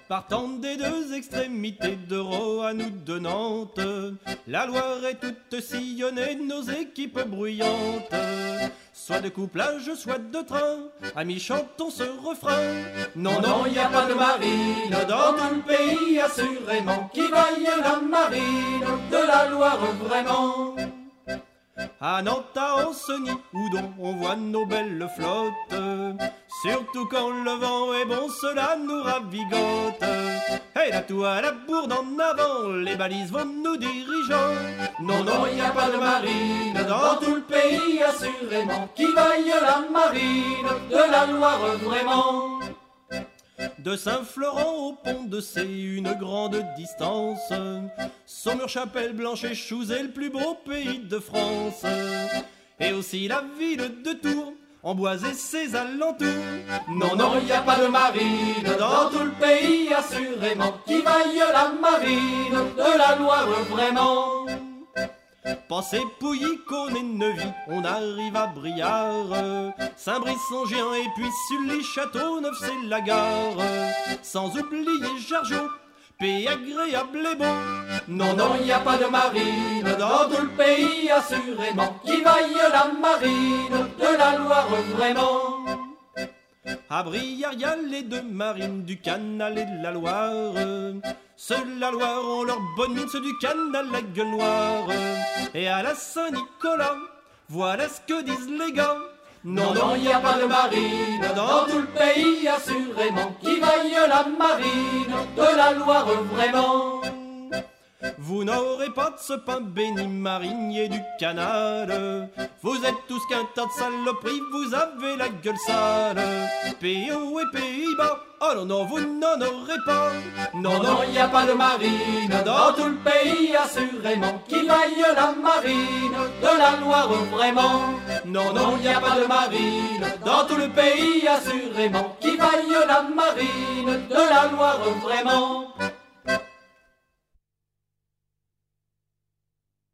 Partant des deux extrémités de Roanne ou de Nantes, la Loire est toute sillonnée de nos équipes bruyantes. Soit de couplage, soit de train, amis chantons ce refrain. Non, non, y a pas de marine dans tout le pays assurément qui vaille la marine de la Loire vraiment. À Nantes, à Ancenis, Oudon, on voit nos belles flottes. Surtout quand le vent est bon, cela nous ravigote. Et la toile à bourde en avant, les balises vont nous dirigeant. Non, non, y a pas de marine dans tout le pays assurément qui vaille la marine de la Loire vraiment. De Saint-Florent au pont de C, une grande distance. Saumur, Chapelle, Blanche et Chouz est le plus beau pays de France. Et aussi la ville de Tours, Amboise et ses alentours. Non, non, y a pas de marine dans tout le pays assurément qui vaille la marine de la Loire vraiment. Passé Pouilly, Cône et Neuvy, on arrive à Briare, Saint-Brice-en-Géant et puis Sully, Châteauneuf, c'est la gare. Sans oublier Jargeau, pays agréable et beau. Non, non, y a pas de marine dans tout le pays assurément qui vaille la marine de la Loire vraiment. À Briare, y a les deux marines du Canal et de la Loire. Ceux de la Loire ont leur bonne mine, ceux du Canal la gueule noire. Et à la Saint-Nicolas, voilà ce que disent les gars. Non, non, y a pas de marine dans tout le pays assurément qui vaille la marine de la Loire vraiment. Vous n'aurez pas de ce pain béni marinier du canal. Vous êtes tous qu'un tas de saloperies, vous avez la gueule sale. Pays haut et pays bas, oh non, non, vous n'en aurez pas. Non, non, y a pas de marine dans tout le pays assurément qui vaille la marine de la Loire vraiment. Non, non, y a pas de marine dans tout le pays assurément qui vaille la marine de la Loire vraiment.